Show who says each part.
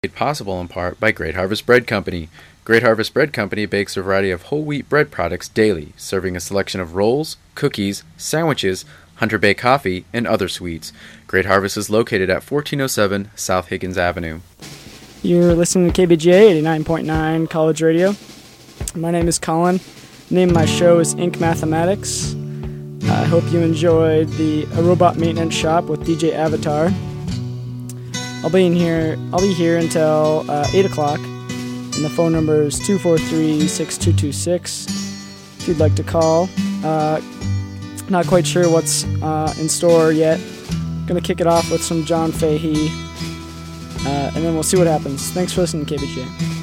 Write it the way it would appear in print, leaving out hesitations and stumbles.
Speaker 1: Made possible in part by Great Harvest Bread Company. Great Harvest Bread Company bakes a variety of whole wheat bread products daily, serving a selection of rolls, cookies, sandwiches, Hunter Bay coffee, and other sweets. Great Harvest is located at 1407 South Higgins Avenue.
Speaker 2: You're listening to KBGA 89.9 College Radio. My name is Colin. The name of my show is Ink Mathematics. I hope you enjoyed A Robot Maintenance Shop with DJ Avatar. I'll be here until 8 o'clock, and the phone number is 243-6226 if you'd like to call. Not quite sure what's in store yet. Gonna kick it off with some John Fahey, and then we'll see what happens. Thanks for listening to KBGA.